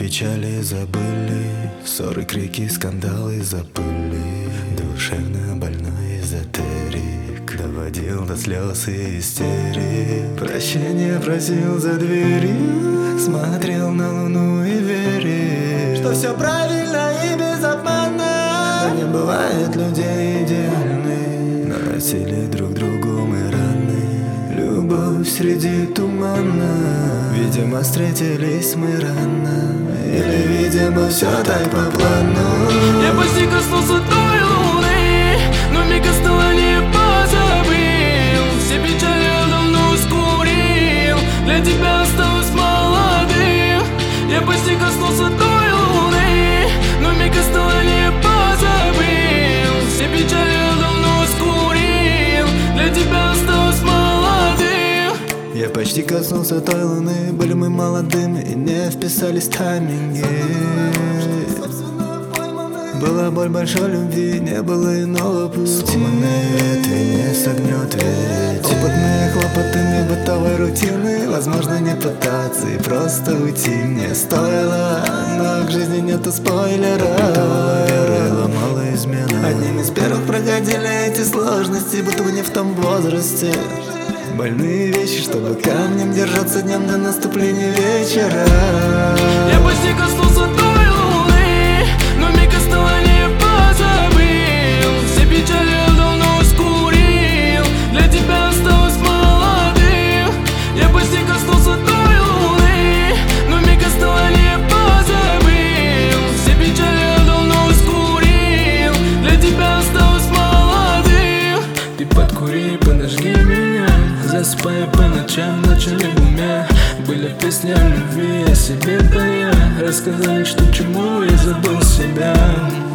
печали забыли, ссоры, крики, скандалы из-за пыли. Душевно больной эзотерик доводил до слез и истерик. Прощения просил за дверью, смотрел на луну и верил, что все правильно и без обмана. Но не бывает людей идеальных, наносили друг другу мы раны. Любовь среди тумана, видимо, встретились мы рано, или, видимо, все так по плану. Я почти коснулся той луны, но миг остался позабыл. Все печали я давно скурил, для тебя осталось молодым. Я почти коснулся той луны, но миг остался позабыл. Все печали я давно скурил, для тебя осталось молодым. Я почти коснулся той луны, были мы молодыми и не вписались в тайминги. Была боль большой любви, не было иного пути. Сломанные ветви не согнет ведь. Опытные хлопотами бытовой рутины, возможно не пытаться и просто уйти не стоило. Но к жизни нету спойлера. Бытовала вера и ломала измена. Одним из первых проходили эти сложности, будто бы не в том возрасте. Больные вещи, чтобы камнем держаться днем до наступления вечера. Я почти коснулся той луны, но миг остался позабыл. Все печали я давно скурил, для тебя осталось молодым. Я почти коснулся той луны, но миг остался позабыл. Все печали я давно скурил, для тебя осталось молодым. Ты подкури, подожги меня, засыпая по ночам, ночами в уме. Были песни о любви, о себе, да я рассказали, что чему я забыл себя.